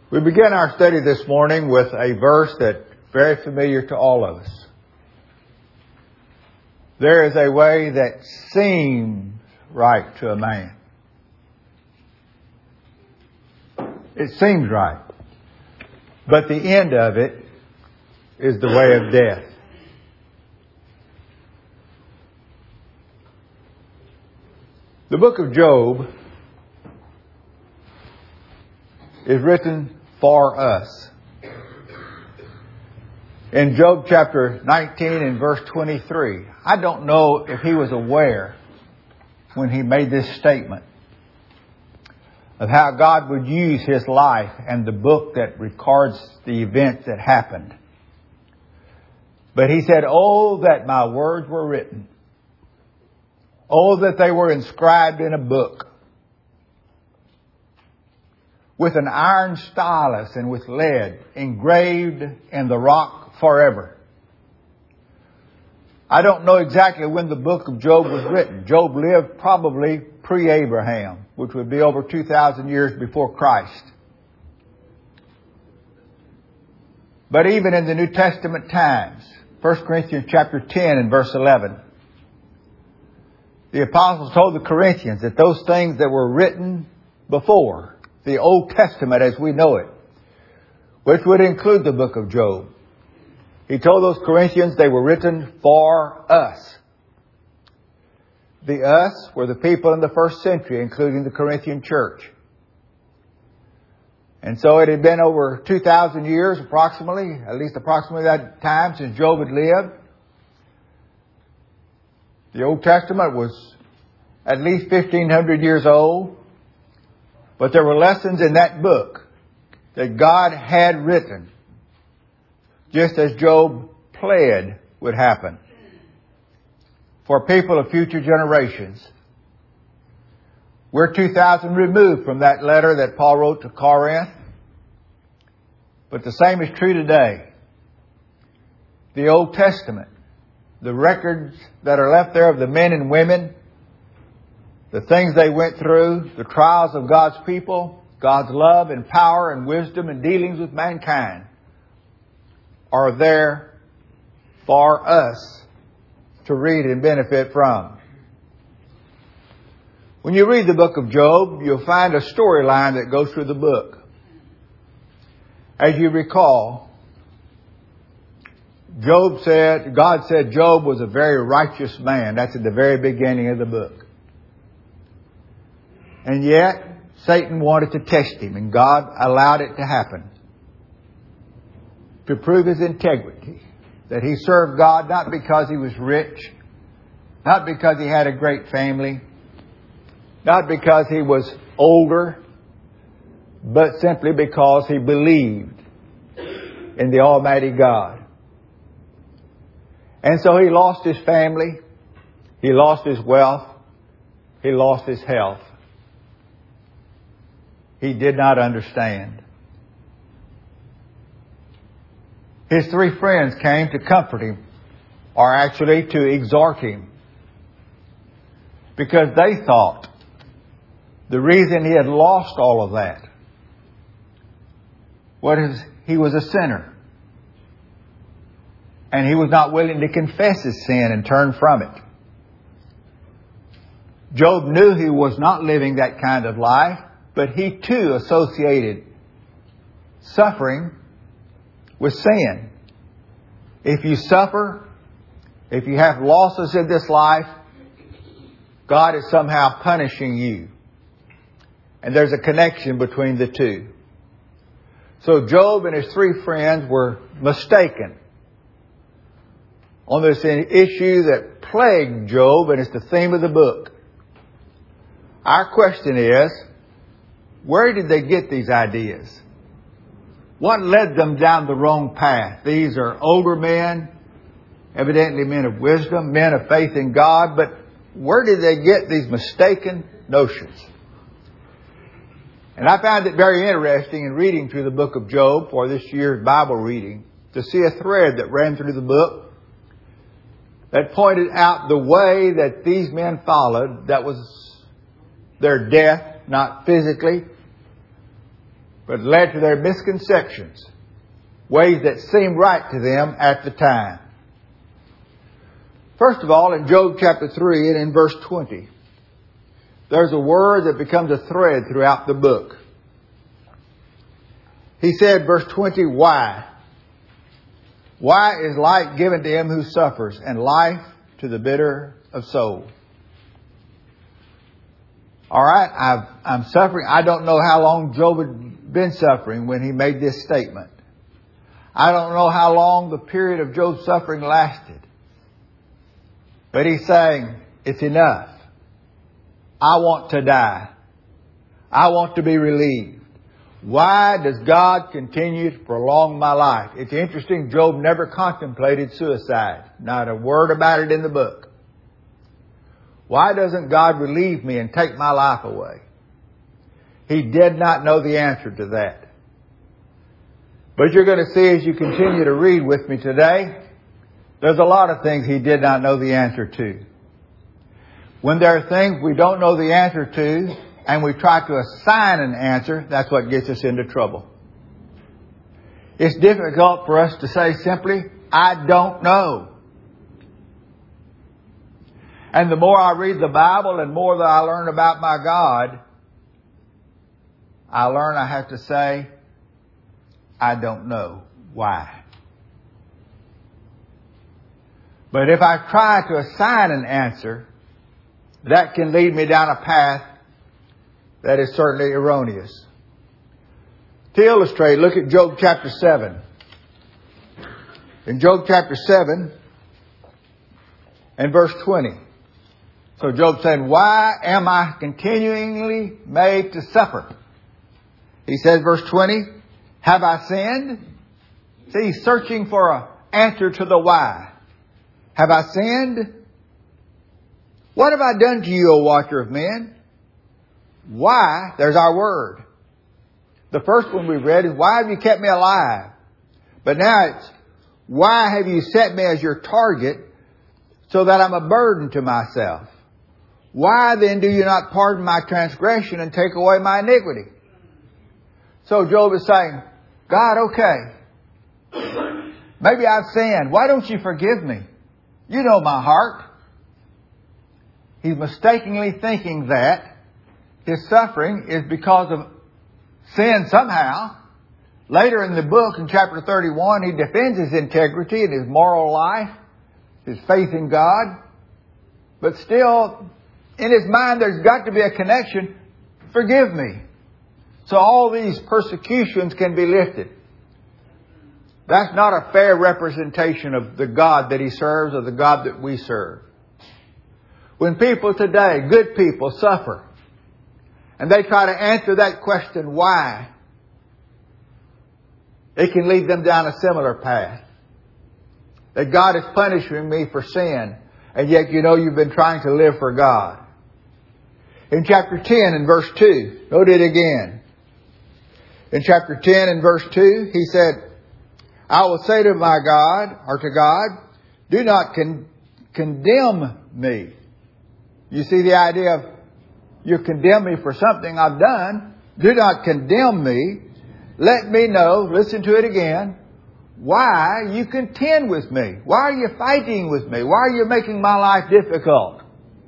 We begin our study this morning with a verse that's very familiar to all of us. There is a way that seems right to a man. It seems right. But the end of it is the way of death. The book of Job is written for us. In Job chapter 19 and verse 23, I don't know if he was aware when he made this statement of how God would use his life and the book that records the events that happened. But he said, "Oh, that my words were written. Oh, that they were inscribed in a book, with an iron stylus and with lead, engraved in the rock forever." I don't know exactly when the book of Job was written. Job lived probably pre-Abraham, which would be over 2,000 years before Christ. But even in the New Testament times, 1 Corinthians chapter 10 and verse 11, the apostles told the Corinthians that those things that were written before the Old Testament as we know it, which would include the book of Job, he told those Corinthians they were written for us. The us were the people in the first century, including the Corinthian church. And so it had been over 2,000 years approximately, at least approximately that time since Job had lived. The Old Testament was at least 1,500 years old. But there were lessons in that book that God had written, just as Job pled would happen, for people of future generations. We're 2,000 removed from that letter that Paul wrote to Corinth. But the same is true today. The Old Testament, the records that are left there of the men and women, the things they went through, the trials of God's people, God's love and power and wisdom and dealings with mankind are there for us to read and benefit from. When you read the book of Job, you'll find a storyline that goes through the book. As you recall, God said Job was a very righteous man. That's at the very beginning of the book. And yet, Satan wanted to test him, and God allowed it to happen to prove his integrity, that he served God not because he was rich, not because he had a great family, not because he was older, but simply because he believed in the Almighty God. And so he lost his family, he lost his wealth, he lost his health. He did not understand. His three friends came to comfort him, or actually to exhort him, because they thought the reason he had lost all of that was he was a sinner. And he was not willing to confess his sin and turn from it. Job knew he was not living that kind of life, but he too associated suffering with sin. If you suffer, if you have losses in this life, God is somehow punishing you. And there's a connection between the two. So Job and his three friends were mistaken on this issue that plagued Job, and it's the theme of the book. Our question is, where did they get these ideas? What led them down the wrong path? These are older men, evidently men of wisdom, men of faith in God, but where did they get these mistaken notions? And I found it very interesting in reading through the book of Job for this year's Bible reading to see a thread that ran through the book that pointed out the way that these men followed, that was their death, not physically, but led to their misconceptions, ways that seemed right to them at the time. First of all, in Job chapter 3 and in verse 20, there's a word that becomes a thread throughout the book. He said, verse 20, why? Why is light given to him who suffers, and life to the bitter of soul? All right, I'm suffering. I don't know how long Job had been suffering when he made this statement. I don't know how long the period of Job's suffering lasted. But he's saying, it's enough. I want to die. I want to be relieved. Why does God continue to prolong my life? It's interesting, Job never contemplated suicide. Not a word about it in the book. Why doesn't God relieve me and take my life away? He did not know the answer to that. But you're going to see as you continue to read with me today, there's a lot of things he did not know the answer to. When there are things we don't know the answer to, and we try to assign an answer, that's what gets us into trouble. It's difficult for us to say simply, I don't know. And the more I read the Bible and more that I learn about my God, I learn I have to say, I don't know. Why? But if I try to assign an answer, that can lead me down a path that is certainly erroneous. To illustrate, look at Job chapter 7. In Job chapter 7 and verse 20. So Job said, why am I continually made to suffer? He says, verse 20, have I sinned? See, he's searching for an answer to the why. Have I sinned? What have I done to you, O watcher of men? Why? There's our word. The first one we read is, why have you kept me alive? But now it's, why have you set me as your target so that I'm a burden to myself? Why then do you not pardon my transgression and take away my iniquity? So Job is saying, God, okay, maybe I've sinned. Why don't you forgive me? You know my heart. He's mistakenly thinking that his suffering is because of sin somehow. Later in the book, in chapter 31, he defends his integrity and his moral life, his faith in God. But still, in his mind, there's got to be a connection. Forgive me. So all these persecutions can be lifted. That's not a fair representation of the God that he serves or the God that we serve. When people today, good people, suffer, and they try to answer that question, why, it can lead them down a similar path. That God is punishing me for sin, and yet you know you've been trying to live for God. In chapter 10 and verse 2, note it again. In chapter 10 and verse 2, he said, I will say to my God, or to God, do not condemn me. You see the idea of, you condemn me for something I've done. Do not condemn me. Let me know, listen to it again, why you contend with me. Why are you fighting with me? Why are you making my life difficult?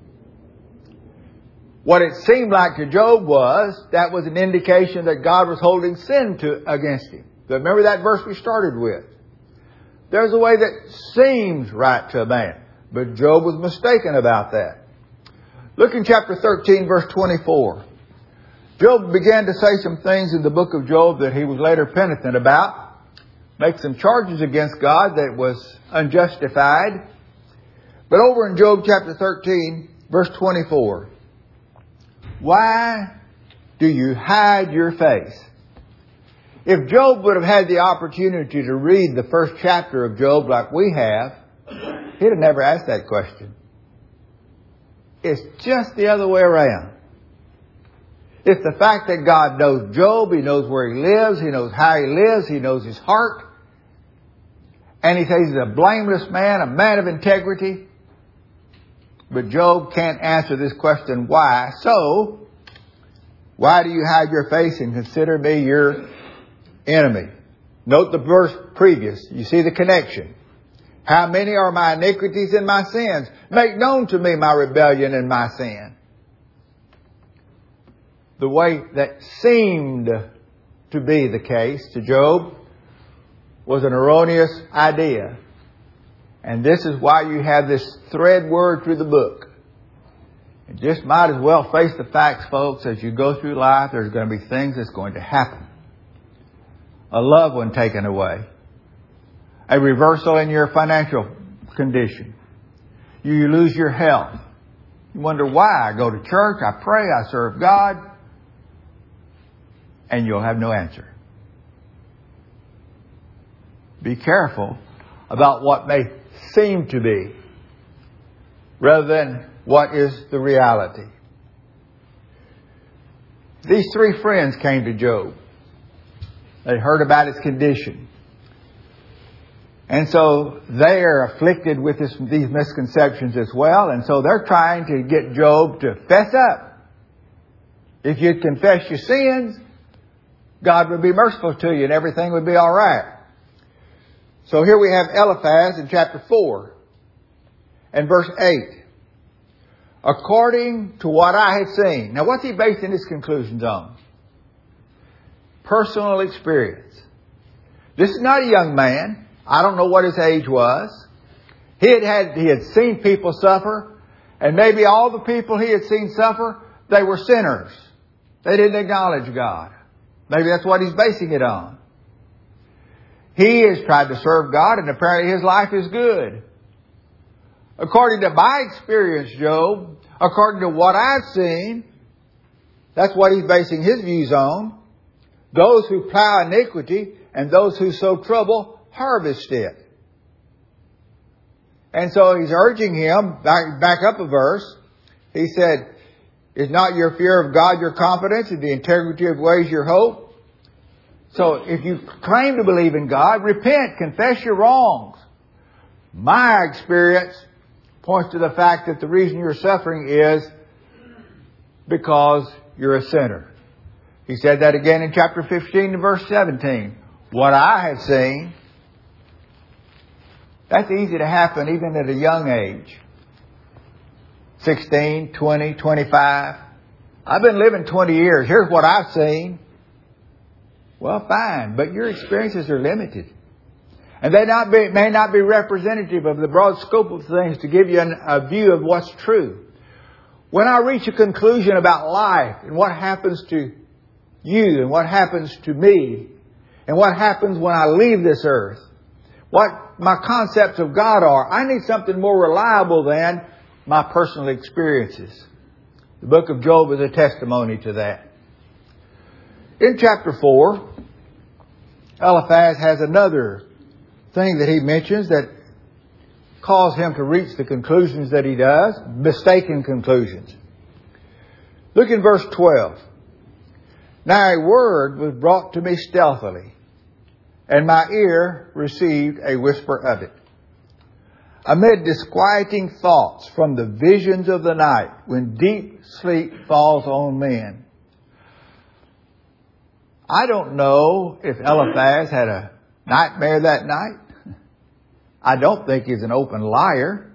What it seemed like to Job was, that was an indication that God was holding sin against him. Remember that verse we started with. There's a way that seems right to a man. But Job was mistaken about that. Look in chapter 13, verse 24. Job began to say some things in the book of Job that he was later penitent about. Make some charges against God that was unjustified. But over in Job chapter 13, verse 24. Why do you hide your face? If Job would have had the opportunity to read the first chapter of Job like we have, he'd have never asked that question. It's just the other way around. It's the fact that God knows Job, He knows where he lives, He knows how he lives, He knows his heart. And He says he's a blameless man, a man of integrity. But Job can't answer this question, why? So, Why do you hide your face and consider me your enemy? Note the verse previous. You see the connection. How many are my iniquities and my sins? Make known to me my rebellion and my sin. The way that seemed to be the case to Job was an erroneous idea. And this is why you have this thread word through the book. You just might as well face the facts, folks. As you go through life, there's going to be things that's going to happen. A loved one taken away. A reversal in your financial condition. You lose your health. You wonder why. I go to church, I pray, I serve God, and you'll have no answer. Be careful about what may seem to be rather than what is the reality. These three friends came to Job. They heard about his condition. And so they are afflicted with these misconceptions as well. And so they're trying to get Job to fess up. If you'd confess your sins, God would be merciful to you and everything would be all right. So here we have Eliphaz in chapter 4 and verse 8. According to what I have seen. Now what's he basing his conclusions on? Personal experience. This is not a young man. I don't know what his age was. He had seen people suffer, and maybe all the people he had seen suffer, they were sinners. They didn't acknowledge God. Maybe that's what he's basing it on. He has tried to serve God, and apparently his life is good. According to my experience, Job, according to what I've seen, that's what he's basing his views on. Those who plow iniquity and those who sow trouble harvest it. And so he's urging him, back up a verse. He said, is not your fear of God your confidence, and the integrity of ways your hope? So if you claim to believe in God, repent, confess your wrongs. My experience points to the fact that the reason you're suffering is because you're a sinner. He said that again in chapter 15 and verse 17. What I have seen. That's easy to happen even at a young age. 16, 20, 25. I've been living 20 years. Here's what I've seen. Well, fine. But your experiences are limited. And they may not be representative of the broad scope of things to give you a view of what's true. When I reach a conclusion about life and what happens to you and what happens to me and what happens when I leave this earth, what my concepts of God are, I need something more reliable than my personal experiences. The book of Job is a testimony to that. In chapter 4, Eliphaz has another thing that he mentions that caused him to reach the conclusions that he does, mistaken conclusions. Look in verse 12. Now a word was brought to me stealthily, and my ear received a whisper of it. Amid disquieting thoughts from the visions of the night, when deep sleep falls on men. I don't know if Eliphaz had a nightmare that night. I don't think he's an open liar.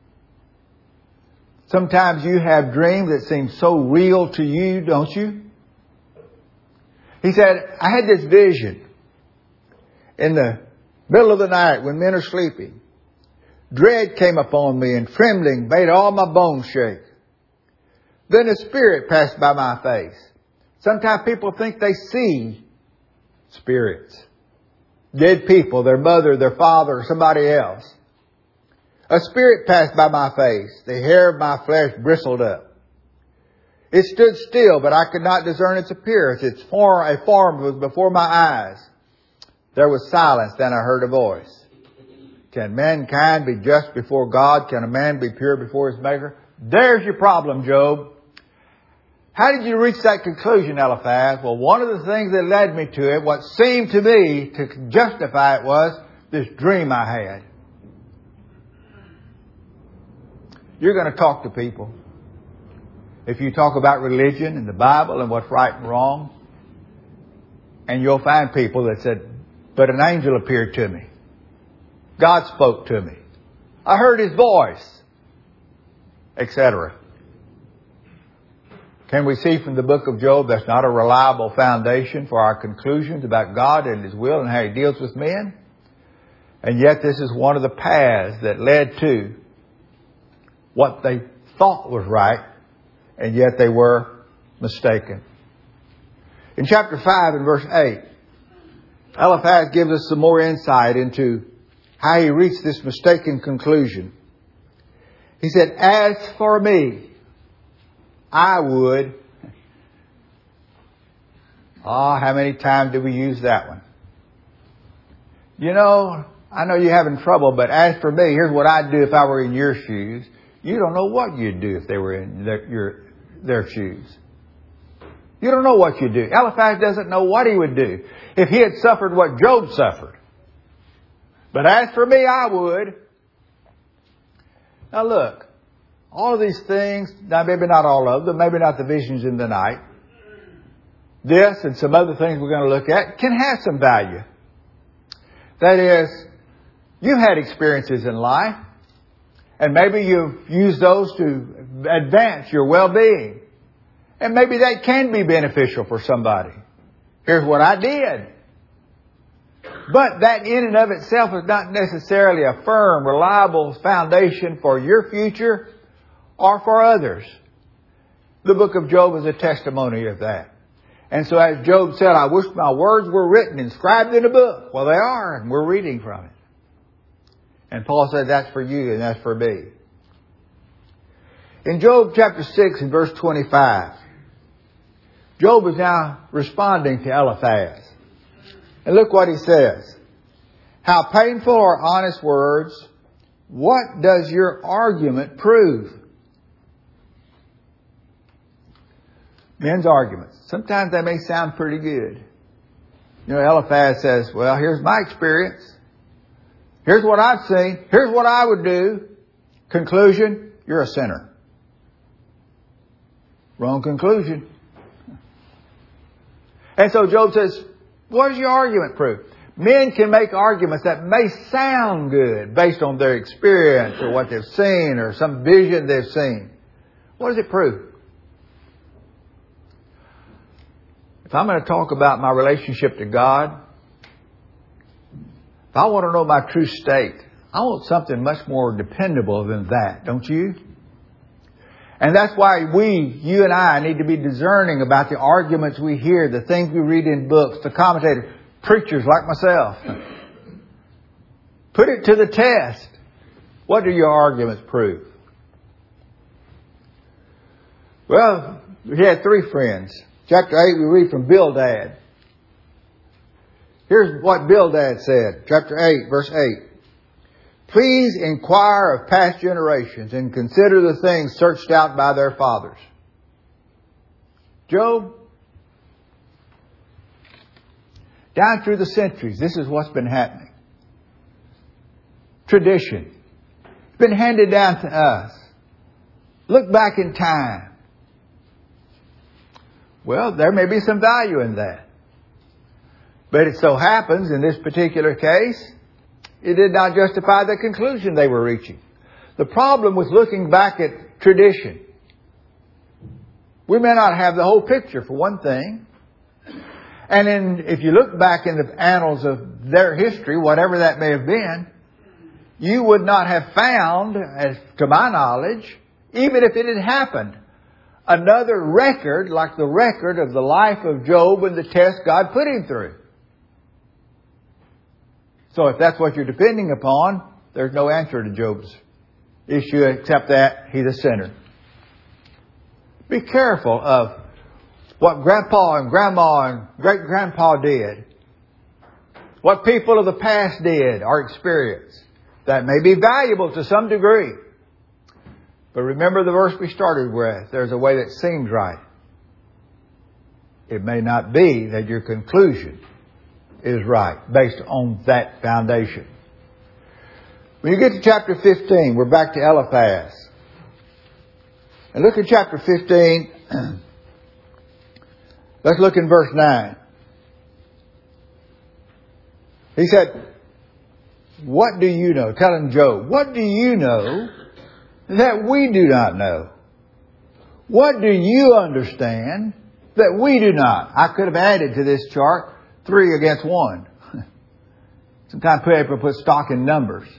Sometimes you have dreams that seem so real to you, don't you? He said, I had this vision in the middle of the night when men are sleeping. Dread came upon me and trembling made all my bones shake. Then a spirit passed by my face. Sometimes people think they see spirits. Dead people, their mother, their father, or somebody else. A spirit passed by my face. The hair of my flesh bristled up. It stood still, but I could not discern its appearance. A form was before my eyes. There was silence, then I heard a voice. Can mankind be just before God? Can a man be pure before his Maker? There's your problem, Job. How did you reach that conclusion, Eliphaz? Well, one of the things that led me to it, what seemed to me to justify it, was this dream I had. You're going to talk to people. if you talk about religion and the Bible and what's right and wrong, and you'll find people that said, but an angel appeared to me. God spoke to me. I heard His voice, etc. Can we see from the book of Job that's not a reliable foundation for our conclusions about God and His will and how He deals with men? And yet this is one of the paths that led to what they thought was right, and yet they were mistaken. In chapter 5 and verse 8, Eliphaz gives us some more insight into how he reached this mistaken conclusion. He said, as for me, I would. How many times do we use that one? You know, I know you're having trouble, but as for me, here's what I'd do if I were in your shoes. You don't know what you'd do if they were in their shoes. You don't know what you'd do. Eliphaz doesn't know what he would do if he had suffered what Job suffered. But as for me, I would. Now look, all of these things, now maybe not all of them, maybe not the visions in the night. This and some other things we're going to look at can have some value. That is, you've had experiences in life, and maybe you've used those to advance your well-being. And maybe that can be beneficial for somebody. Here's what I did. But that in and of itself is not necessarily a firm, reliable foundation for your future or for others. The book of Job is a testimony of that. And so as Job said, I wish my words were written, inscribed in a book. Well, they are, and we're reading from it. And Paul said that's for you and that's for me. In Job chapter 6 and verse 25, Job is now responding to Eliphaz. And look what he says. How painful are honest words. What does your argument prove? Men's arguments. Sometimes they may sound pretty good. You know, Eliphaz says, well, here's my experience. Here's what I've seen. Here's what I would do. Conclusion, you're a sinner. Wrong conclusion. And so Job says, what does your argument prove? Men can make arguments that may sound good based on their experience or what they've seen or some vision they've seen. What does it prove? If I'm going to talk about my relationship to God, if I want to know my true state, I want something much more dependable than that, don't you? And that's why you and I need to be discerning about the arguments we hear, the things we read in books, the commentators, preachers like myself. Put it to the test. What do your arguments prove? Well, he had three friends. Chapter 8, we read from Bildad. Here's what Bildad said. Chapter 8, verse 8. Please inquire of past generations and consider the things searched out by their fathers. Job, down through the centuries, this is what's been happening. Tradition. It's been handed down to us. Look back in time. Well, there may be some value in that. But it so happens, in this particular case, it did not justify the conclusion they were reaching. The problem with looking back at tradition, we may not have the whole picture, for one thing. And if you look back in the annals of their history, whatever that may have been, you would not have found, as to my knowledge, even if it had happened, another record like the record of the life of Job and the test God put him through. So if that's what you're depending upon, there's no answer to Job's issue except that he's a sinner. Be careful of what Grandpa and Grandma and Great-Grandpa did. What people of the past did or experienced. That may be valuable to some degree. But remember the verse we started with. There's a way that seems right. It may not be that your conclusion is right based on that foundation. When you get to chapter 15, we're back to Eliphaz. And look at chapter 15. Let's look in verse 9. He said, what do you know? Telling Job, what do you know that we do not know? What do you understand that we do not? I could have added to this chart 3 against 1. Sometimes people put stock in numbers.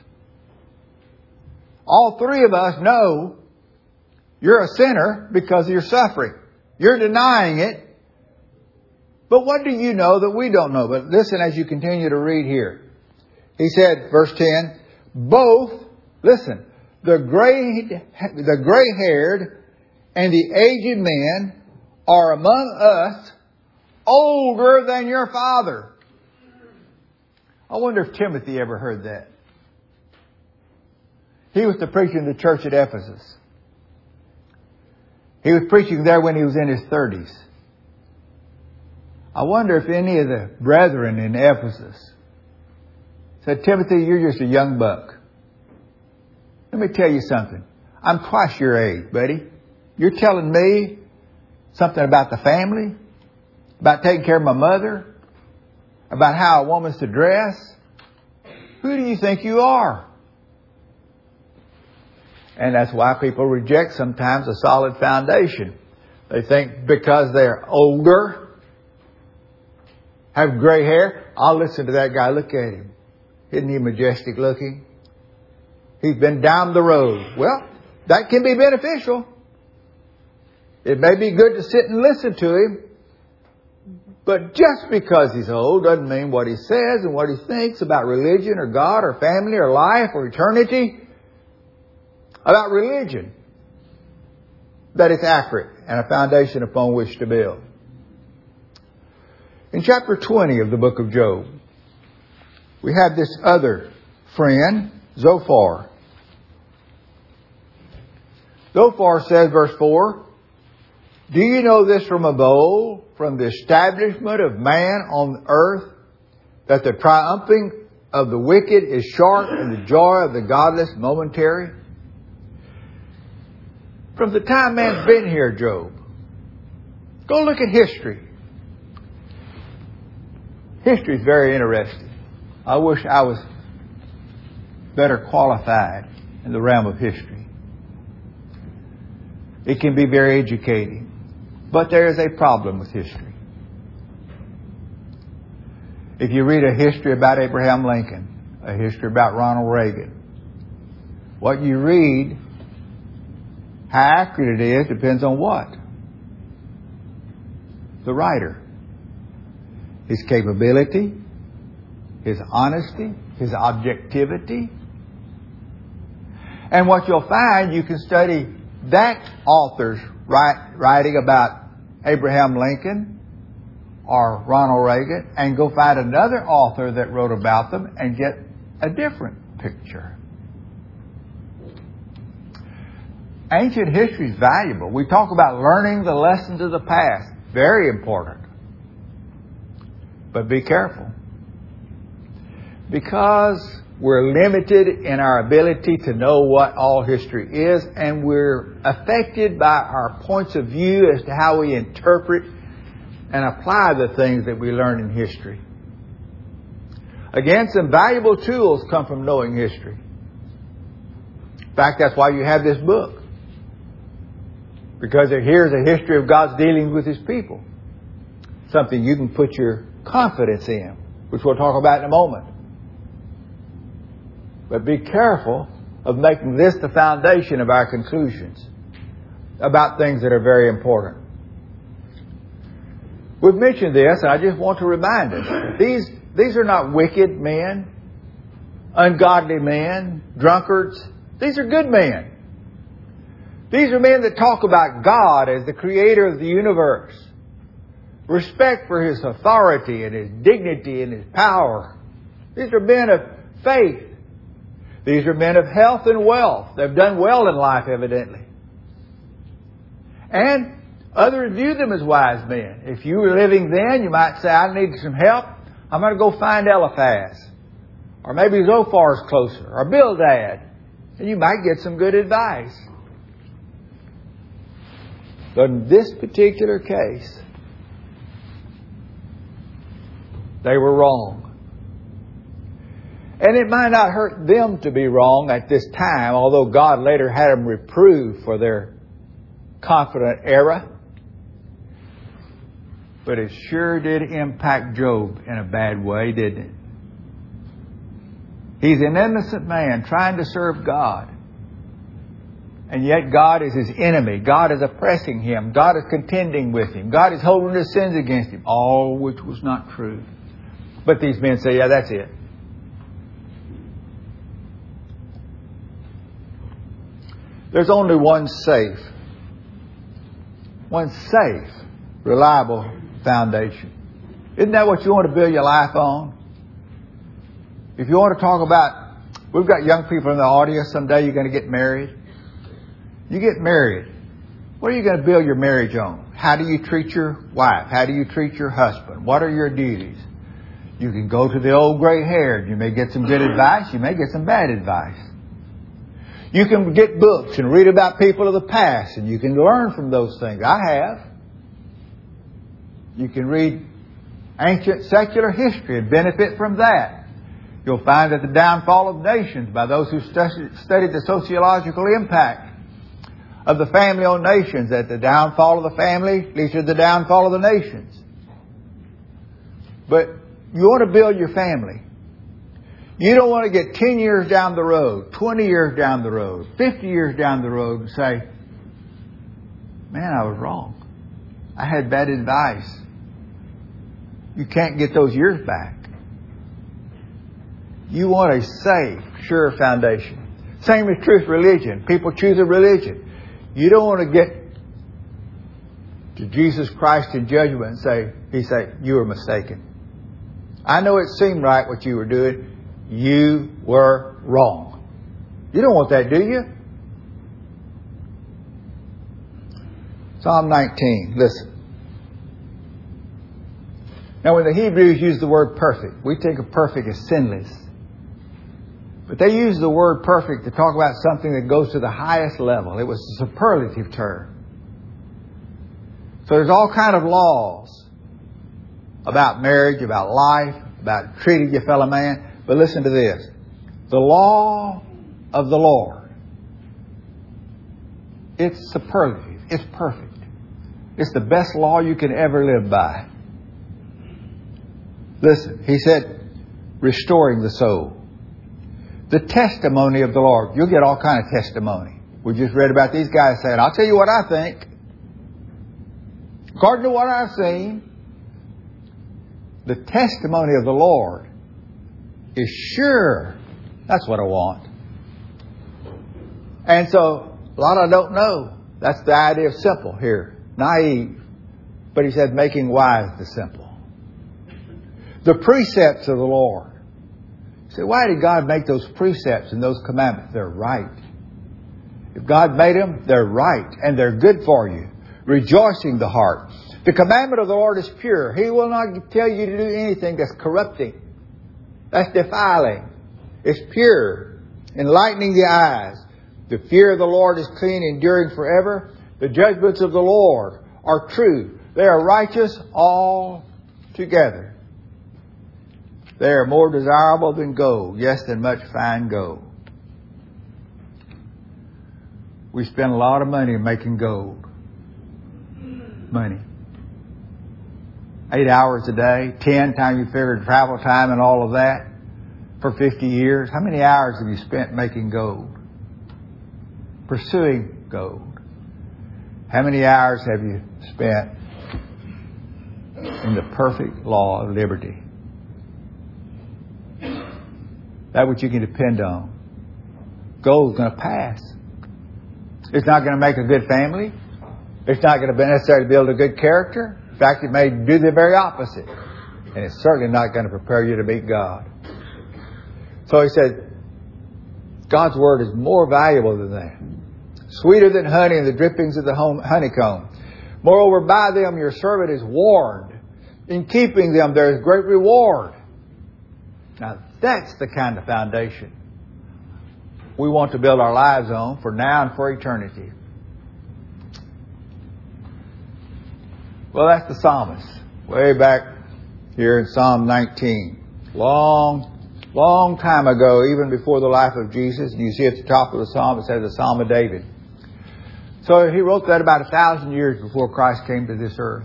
All 3 of us know you're a sinner because of your suffering. You're denying it. But what do you know that we don't know? But listen as you continue to read here. He said, verse 10, both, listen, the gray-haired and the aged men are among us older than your father. I wonder if Timothy ever heard that. He was the preacher in the church at Ephesus. He was preaching there when he was in his 30s. I wonder if any of the brethren in Ephesus said, Timothy, you're just a young buck. Let me tell you something. I'm twice your age, buddy. You're telling me something about the family, about taking care of my mother, about how a woman's to dress. Who do you think you are? And that's why people reject sometimes a solid foundation. They think because they're older, have gray hair, I'll listen to that guy. Look at him. Isn't he majestic looking? He's been down the road. Well, that can be beneficial. It may be good to sit and listen to him. But just because he's old doesn't mean what he says and what he thinks about religion or God or family or life or eternity, about religion, that it's accurate and a foundation upon which to build. In chapter 20 of the book of Job, we have this other friend, Zophar. Zophar says, verse 4, do you know this from of old, from the establishment of man on earth, that the triumphing of the wicked is short and the joy of the godless momentary? From the time man's been here, Job, go look at history. History is very interesting. I wish I was better qualified in the realm of history. It can be very educating. But there is a problem with history. If you read a history about Abraham Lincoln, a history about Ronald Reagan, what you read, how accurate it is, depends on what? The writer. His capability, his honesty, his objectivity. And what you'll find, you can study that author's writing about Abraham Lincoln or Ronald Reagan and go find another author that wrote about them and get a different picture. Ancient history is valuable. We talk about learning the lessons of the past. Very important. But be careful. Because we're limited in our ability to know what all history is, and we're affected by our points of view as to how we interpret and apply the things that we learn in history. Again, some valuable tools come from knowing history. In fact, that's why you have this book. Because here's a history of God's dealings with His people. Something you can put your confidence in, which we'll talk about in a moment. But be careful of making this the foundation of our conclusions about things that are very important. We've mentioned this, and I just want to remind us. These are not wicked men, ungodly men, drunkards. These are good men. These are men that talk about God as the creator of the universe. Respect for His authority and His dignity and His power. These are men of faith. These are men of health and wealth. They've done well in life, evidently. And others view them as wise men. If you were living then, you might say, I need some help. I'm going to go find Eliphaz. Or maybe Zophar's closer. Or Bildad. And you might get some good advice. But in this particular case, they were wrong. And it might not hurt them to be wrong at this time, although God later had them reproved for their confident error. But it sure did impact Job in a bad way, didn't it? He's an innocent man trying to serve God. And yet God is his enemy. God is oppressing him. God is contending with him. God is holding his sins against him. All which was not true. But these men say, yeah, that's it. There's only one safe, reliable foundation. Isn't that what you want to build your life on? If you want to talk about, we've got young people in the audience, someday you're going to get married. You get married. What are you going to build your marriage on? How do you treat your wife? How do you treat your husband? What are your duties? You can go to the old gray haired. You may get some good advice. You may get some bad advice. You can get books and read about people of the past, and you can learn from those things. I have. You can read ancient secular history and benefit from that. You'll find that the downfall of nations, by those who studied the sociological impact of the family on nations, that the downfall of the family leads to the downfall of the nations. But you want to build your family. You don't want to get 10 years down the road, 20 years down the road, 50 years down the road and say, man, I was wrong. I had bad advice. You can't get those years back. You want a safe, sure foundation. Same is true with religion. People choose a religion. You don't want to get to Jesus Christ in judgment and He say, you were mistaken. I know it seemed right what you were doing. You were wrong. You don't want that, do you? Psalm 19. Listen. Now, when the Hebrews use the word perfect, we think of perfect as sinless. But they use the word perfect to talk about something that goes to the highest level. It was a superlative term. So there's all kind of laws about marriage, about life, about treating your fellow man. But listen to this. The law of the Lord. It's superlative. It's perfect. It's the best law you can ever live by. Listen, he said, restoring the soul. The testimony of the Lord. You'll get all kind of testimony. We just read about these guys saying, I'll tell you what I think. According to what I've seen, the testimony of the Lord is sure. That's what I want. And so, a lot I don't know. That's the idea of simple here. Naive. But he said, making wise the simple. The precepts of the Lord. You say, why did God make those precepts and those commandments? They're right. If God made them, they're right. And they're good for you. Rejoicing the heart. The commandment of the Lord is pure. He will not tell you to do anything that's corrupting. That's defiling. It's pure. Enlightening the eyes. The fear of the Lord is clean, enduring forever. The judgments of the Lord are true. They are righteous altogether. They are more desirable than gold, yes, than much fine gold. We spend a lot of money making gold. Money. 8 hours a day, 10 times you figure travel time and all of that for 50 years. How many hours have you spent making gold? Pursuing gold. How many hours have you spent in the perfect law of liberty? That's what you can depend on. Gold's going to pass. It's not going to make a good family. It's not going to be necessary to build a good character. In fact, it may do the very opposite. And it's certainly not going to prepare you to meet God. So he said, God's Word is more valuable than that. Sweeter than honey and the drippings of the honeycomb. Moreover, by them your servant is warned. In keeping them there is great reward. Now, that's the kind of foundation we want to build our lives on for now and for eternity. Well, that's the psalmist. Way back here in Psalm 19. Long time ago, even before the life of Jesus. And you see at the top of the psalm, it says the Psalm of David. So he wrote that about 1,000 years before Christ came to this earth.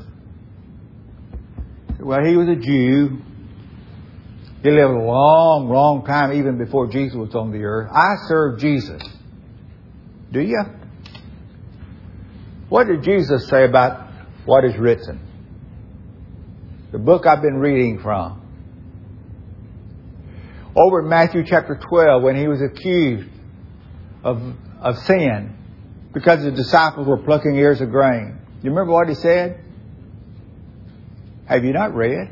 Well, he was a Jew. He lived a long time even before Jesus was on the earth. I serve Jesus. Do you? What did Jesus say about what is written? The book I've been reading from. Over in Matthew chapter 12, when he was accused of sin because the disciples were plucking ears of grain. You remember what he said? Have you not read?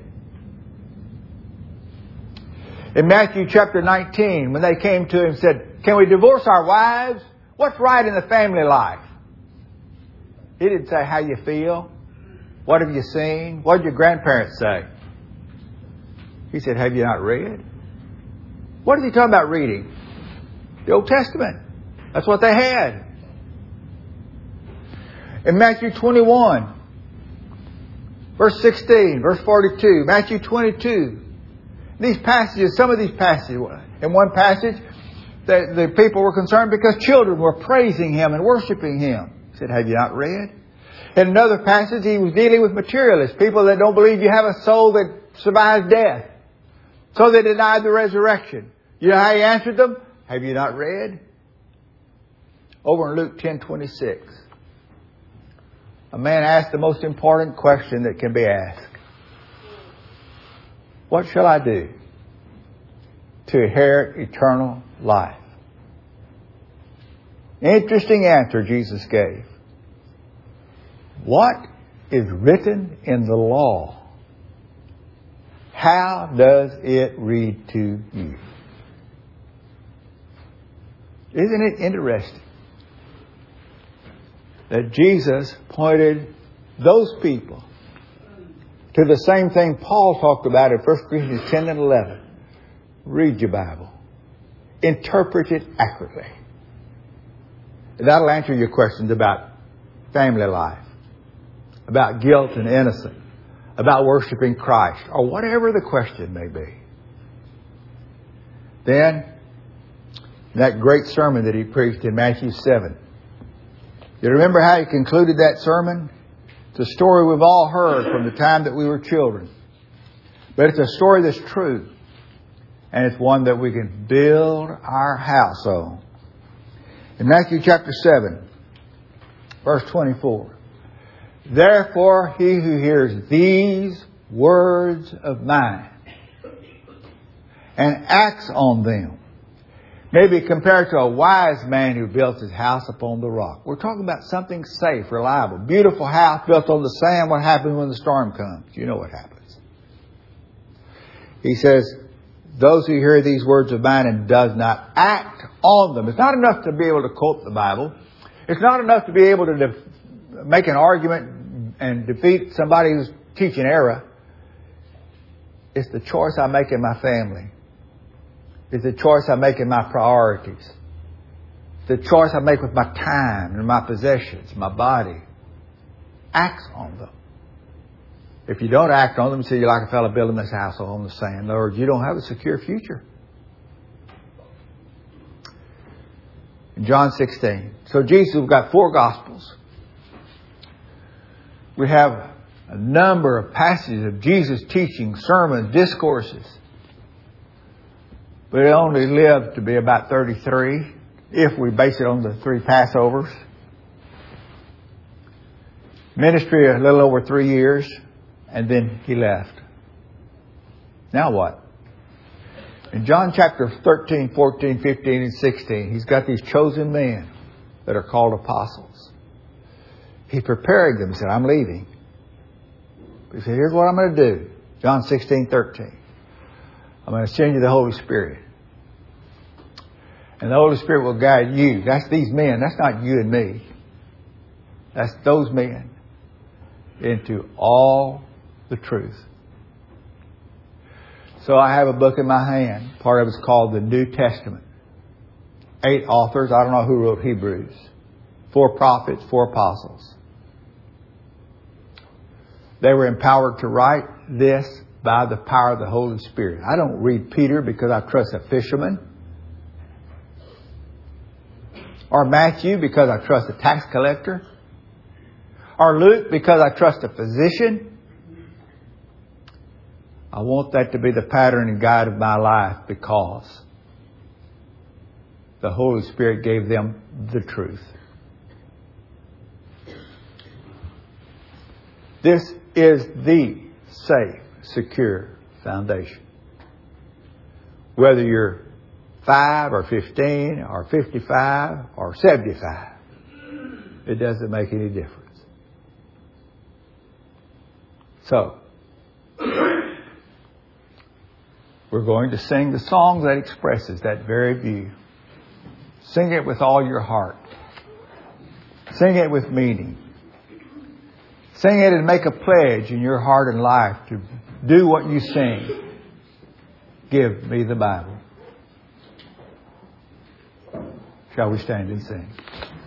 In Matthew chapter 19, when they came to him and said, can we divorce our wives? What's right in the family life? He didn't say how you feel. What have you seen? What did your grandparents say? He said, have you not read? What is he talking about reading? The Old Testament. That's what they had. In Matthew 21, verse 16, verse 42, Matthew 22. These passages, some of these passages, in one passage, the people were concerned because children were praising Him and worshiping Him. He said, have you not read? In another passage, he was dealing with materialists, people that don't believe you have a soul that survives death. So they denied the resurrection. You know how he answered them? Have you not read? Over in Luke 10:26. A man asked the most important question that can be asked. What shall I do to inherit eternal life? Interesting answer Jesus gave. What is written in the law? How does it read to you? Isn't it interesting that Jesus pointed those people to the same thing Paul talked about in 1 Corinthians 10 and 11. Read your Bible. Interpret it accurately. That'll answer your questions about family life, about guilt and innocence, about worshiping Christ, or whatever the question may be. Then, that great sermon that he preached in Matthew 7. You remember how he concluded that sermon? It's a story we've all heard from the time that we were children. But it's a story that's true. And it's one that we can build our house on. In Matthew chapter 7, verse 24. Therefore, he who hears these words of mine and acts on them may be compared to a wise man who built his house upon the rock. We're talking about something safe, reliable. Beautiful house built on the sand. What happens when the storm comes? You know what happens. He says, those who hear these words of mine and does not act on them. It's not enough to be able to quote the Bible. It's not enough to be able to make an argument and defeat somebody who's teaching error. It's the choice I make in my family. It's the choice I make in my priorities. The choice I make with my time and my possessions, my body. Acts on them. If you don't act on them, say you're like a fellow building this house on the sand. In other words, you don't have a secure future. In John 16. So Jesus, we've got 4 Gospels. We have a number of passages of Jesus teaching, sermons, discourses. But it only lived to be about 33, if we base it on the 3 Passovers. Ministry a little over 3 years, and then he left. Now what? In John chapter 13, 14, 15, and 16, he's got these chosen men that are called apostles. He prepared them. He said, I'm leaving. He said, here's what I'm going to do. John 16, 13. I'm going to send you the Holy Spirit. And the Holy Spirit will guide you. That's these men. That's not you and me. That's those men. Into all the truth. So I have a book in my hand. Part of it's called the New Testament. 8 authors. I don't know who wrote Hebrews. 4 prophets, 4 apostles. They were empowered to write this by the power of the Holy Spirit. I don't read Peter because I trust a fisherman, or Matthew because I trust a tax collector, or Luke because I trust a physician. I want that to be the pattern and guide of my life because the Holy Spirit gave them the truth. This is the safe, secure foundation. Whether you're 5 or 15 or 55 or 75, it doesn't make any difference. So, we're going to sing the song that expresses that very view. Sing it with all your heart. Sing it with meaning. Sing it and make a pledge in your heart and life to do what you sing. Give me the Bible. Shall we stand and sing?